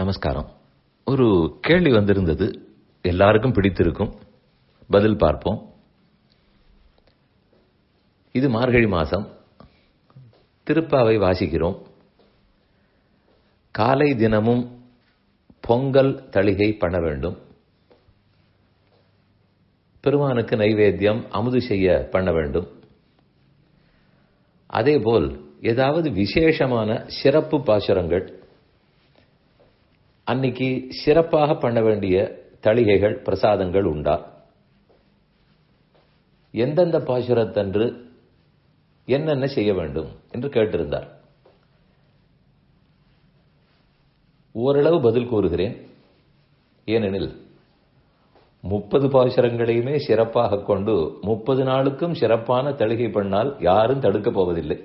நமஸ்காரம். ஒரு கேள்வி வந்திருந்தது, எல்லாருக்கும் பிடித்திருக்கும். பதில் பார்ப்போம். இது மார்கழி மாசம், திருப்பாவை வாசிக்கிறோம். காலை தினமும் பொங்கல் தளிகை பண்ண வேண்டும். பெருமானுக்கு நைவேத்தியம் அமுது செய்ய பண்ண வேண்டும். அதேபோல் ஏதாவது விசேஷமான சிறப்பு பாசுரங்கள், அன்னைக்கு சிறப்பாக பண்ண வேண்டிய தளிகைகள் பிரசாதங்கள் உண்டா? எந்தெந்த பாசுரத்தன்று என்னென்ன செய்ய வேண்டும் என்று கேட்டிருந்தார். ஓரளவு பதில் கூறுகிறேன். ஏனெனில் 30 பாசுரங்களையுமே சிறப்பாக கொண்டு 30 நாளுக்கும் சிறப்பான தளிகை பண்ணால் யாரும் தடுக்கப் போவதில்லை.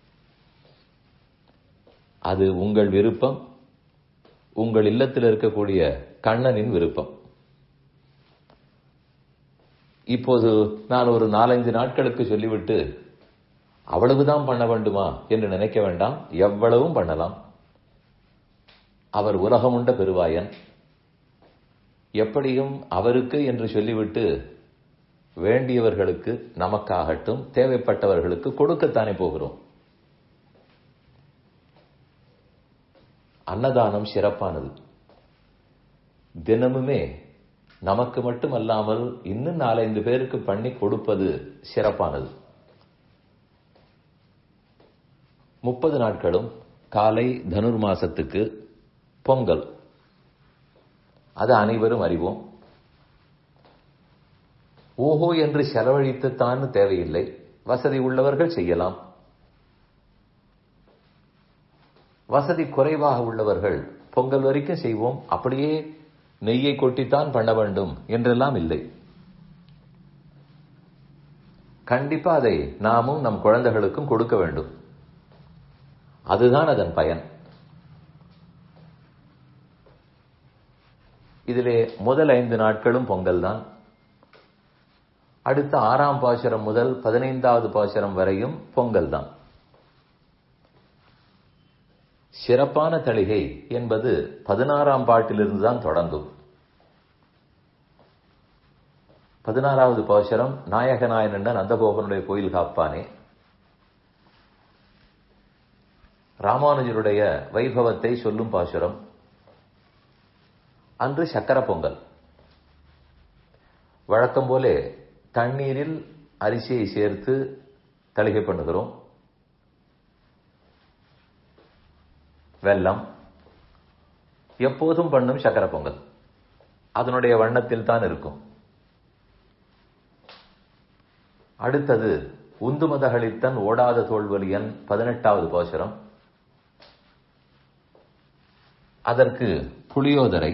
அது உங்கள் விருப்பம், உங்கள் இல்லத்தில் இருக்கக்கூடிய கண்ணனின் விருப்பம். இப்போது நான் ஒரு 4-5 நாட்களுக்கு சொல்லிவிட்டு அவ்வளவுதான் பண்ண வேண்டுமா என்று நினைக்க வேண்டாம். எவ்வளவும் பண்ணலாம். அவர் உலகமுண்ட பெருவாயன். எப்படியும் அவருக்கு என்று சொல்லிவிட்டு வேண்டியவர்களுக்கு, நமக்காகட்டும் தேவைப்பட்டவர்களுக்கு கொடுக்கத்தானே போகிறோம். அன்னதானம் சிறப்பானது. தினமுமே நமக்கு மட்டுமல்லாமல் இன்னும் 4-5 பேருக்கு பண்ணி கொடுப்பது சிறப்பானது. 30 நாட்களும் காலை தனுர் மாசத்துக்கு பொங்கல், அது அனைவரும் அறிவோம். ஓஹோ என்று செலவழித்துத்தான் தேவையில்லை. வசதி உள்ளவர்கள் செய்யலாம். வசதி குறைவாக உள்ளவர்கள் பொங்கல் வரைக்கும் செய்வோம், அப்படியே நெய்யை கொட்டித்தான் பண்ண வேண்டும் என்றெல்லாம் இல்லை. கண்டிப்பா அதை நாமும் நம் குழந்தைகளுக்கும் கொடுக்க வேண்டும். அதுதான் அதன் பயன். இதிலே முதல் 5 நாட்களும் பொங்கல் தான். அடுத்த 6ஆம் பாசுரம் முதல் 15வது பாசுரம் வரையும் பொங்கல் தான். சிறப்பான தளிகை என்பது 16ஆம் பாட்டிலிருந்து தான் தொடங்கும். 16வது பாசுரம் நாயகனாயன் என்ற நந்தகோபனுடைய கோயில் காப்பானே. ராமானுஜருடைய வைபவத்தை சொல்லும் பாசுரம். அன்று சக்கர பொங்கல். வழக்கம் போலே தண்ணீரில் அரிசியை சேர்த்து தளிகை பண்ணுகிறோம். வெல்லம் எப்போதும் பண்ணும் சக்கர பொங்கல் அதனுடைய வண்ணத்தில் தான் இருக்கும். அடுத்தது உந்துமதகளித்தன் ஓடாத தோல்வலியன் 18வது பாசுரம். அதற்கு புளியோதரை.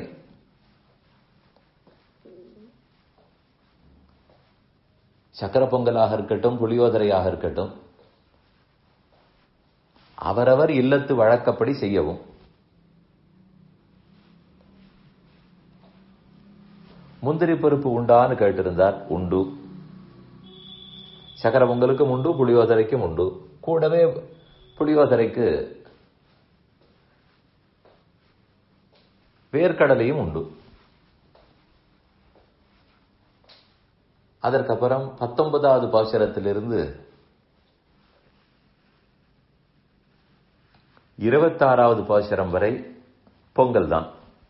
சக்கர பொங்கலாக இருக்கட்டும், புளியோதரையாக இருக்கட்டும், அவரவர் இல்லத்து வழக்கப்படி செய்யவும். முந்திரி பருப்பு உண்டான்னு கேட்டிருந்தார். உண்டு. சக்கர பொங்கலுக்கும் உண்டு, புளியோதரைக்கும் உண்டு. கூடவே புளியோதரைக்கு வேர்க்கடலையும் உண்டு. அதற்கப்புறம் 19வது பாசுரத்திலிருந்து 26வது பாசுரம் வரை பொங்கல் தான்.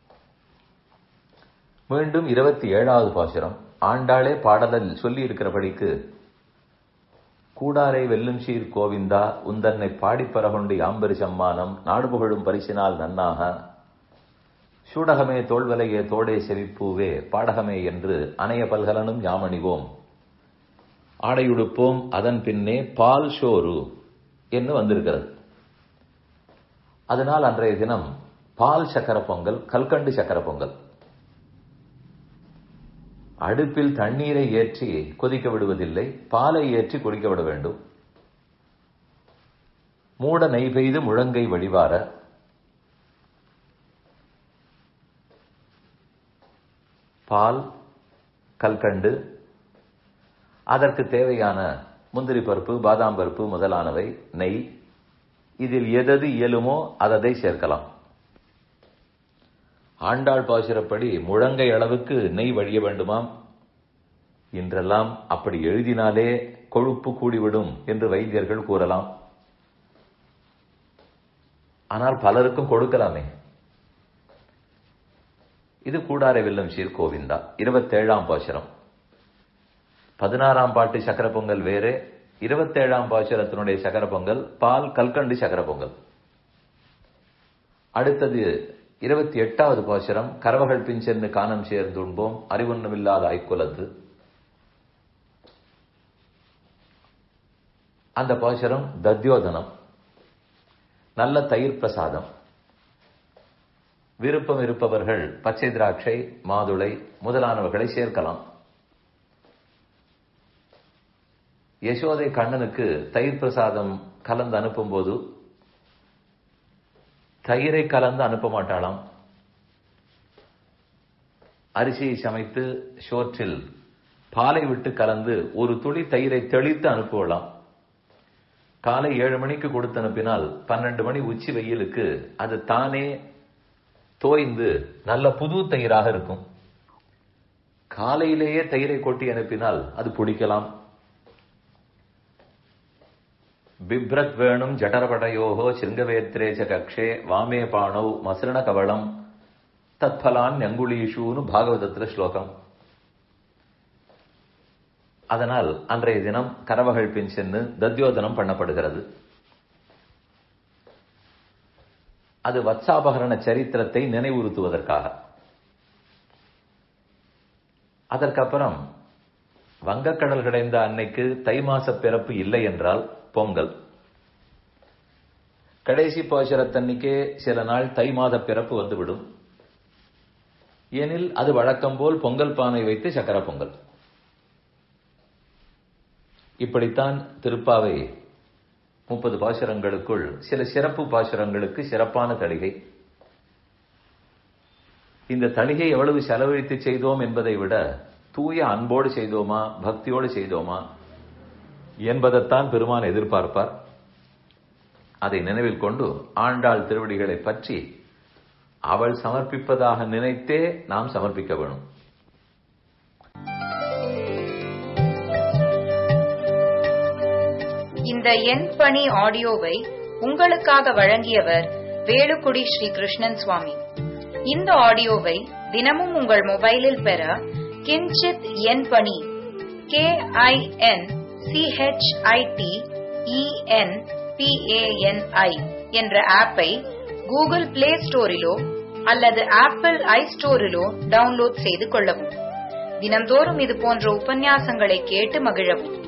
மீண்டும் 27வது பாசுரம் ஆண்டாளே பாடலில் சொல்லி இருக்கிறபடிக்கு, கூடாரை வெல்லும் சீர் கோவிந்தா உந்தன்னை பாடிப்பரகொண்டு யாம்பெரு சம்மானம் நாடுபுகழும் பரிசினால் நன்னாக சூடகமே தோல்வலையே தோடே செவிப்பூவே பாடகமே என்று அணைய பல்கலனும் யாமணிவோம் ஆடையுடுப்போம் அதன் பின்னே பால் ஷோரு என்று வந்திருக்கிறது. அதனால் அன்றைய தினம் பால் சக்கர பொங்கல், கல்கண்டு சக்கர பொங்கல். அடுப்பில் தண்ணீரை ஏற்றி கொதிக்க விடுவதில்லை, பாலை ஏற்றி குடிக்க விட வேண்டும். மூட நெய் பெய்து முழங்கை வழிவார பால், கல்கண்டு, அதற்கு தேவையான முந்திரி பருப்பு, பாதாம் பருப்பு முதலானவை, நெய், இதில் எதது இயலுமோ அதை சேர்க்கலாம். ஆண்டாள் பாசுரப்படி முழங்கை அளவுக்கு நெய் வழிய வேண்டுமாம். இன்றெல்லாம் அப்படி எழுதினாலே கொழுப்பு கூடிவிடும் என்று வைத்தியர்கள் கூறலாம். ஆனால் பலருக்கும் கொடுக்கலாமே. இது கூடார வெல்லும் சீர்கோவிந்தா 27ஆம் பாசுரம். 16ஆம் பாட்டு சக்கர பொங்கல் வேறு, 27ஆம் பாசுரத்தினுடைய சக்கர பொங்கல் பால் கல்கண்டு சக்கர பொங்கல். அடுத்தது 28வது பாசுரம் கரவகள் பின் சென்று காணம் சேர்ந்துண்போம் அறிவொன்னுமில்லாத ஐக்குலத்து. அந்த பாசுரம் தத்யோதனம், நல்ல தயிர் பிரசாதம். விருப்பம் இருப்பவர்கள் பச்சை திராட்சை, மாதுளை முதலானவர்களை சேர்க்கலாம். யசோதை கண்ணனுக்கு தயிர் பிரசாதம் கலந்து அனுப்பும் போது தயிரை கலந்து அனுப்ப மாட்டாளாம். அரிசியை சமைத்து சோற்றில் பாலை விட்டு கலந்து ஒரு துளி தயிரை தெளித்து அனுப்புவலாம். காலை 7 மணிக்கு கொடுத்து அனுப்பினால் 12 மணி உச்சி வெயிலுக்கு அது தானே தோய்ந்து நல்ல புது தயிராக இருக்கும். காலையிலேயே தயிரை கொட்டி அனுப்பினால் அது பிடிக்கலாம். பிப்ரத் வேணும் ஜடரபடயோகோ சிங்கவேத்ரேச்ச கக்ஷே வாமே பாணௌ மசரண கவளம் தத்பலான் அங்குலீஷூன்னு பாகவதத்துல ஸ்லோகம். அதனால் அன்றைய தினம் கரவகள் பின் சென்று தத்யோதனம் பண்ணப்படுகிறது. அது வத்சாபகரண சரித்திரத்தை நினைவுறுத்துவதற்காக. அதற்கப்புறம் வங்கக்கடல் கிடைந்த அன்னைக்கு தை மாச பிறப்பு இல்லை என்றால் பொங்கல். கடைசி பாசுரத்தன்னைக்கே சில நாள் தை மாத பிறப்பு வந்துவிடும். எனில் அது வழக்கம் போல் பொங்கல் பானை வைத்து சக்கர பொங்கல். இப்படித்தான் திருப்பாவை 30 பாசுரங்களுக்குள் சில சிறப்பு பாசுரங்களுக்கு சிறப்பான தளிகை. இந்த தளிகை எவ்வளவு செலவழித்து செய்தோம் என்பதை விட தூய அன்போடு செய்தோமா பக்தியோடு செய்தோமா என்பதைத்தான் பெருமான் எதிர்பார்ப்பார். அதை நினைவில் கொண்டு ஆண்டாள் திருவடிகளை பற்றி அவள் சமர்ப்பிப்பதாக நினைத்தே நாம் சமர்ப்பிக்க வேணும். இந்த என் பணி ஆடியோவை உங்களுக்காக வழங்கியவர் வேலுக்குடி ஸ்ரீ கிருஷ்ணன் சுவாமி. இந்த ஆடியோவை தினமும் உங்கள் மொபைலில் பெற கிஞ்சித் என் பணி KINCHITENPANI என்ற ஆப்பை கூகுள் பிளே ஸ்டோரிலோ அல்லது ஆப்பிள் ஐ ஸ்டோரிலோ டவுன்லோட் செய்து கொள்ளவும். தினந்தோறும் இது போன்ற உபன்யாசங்களை கேட்டு மகிழவும்.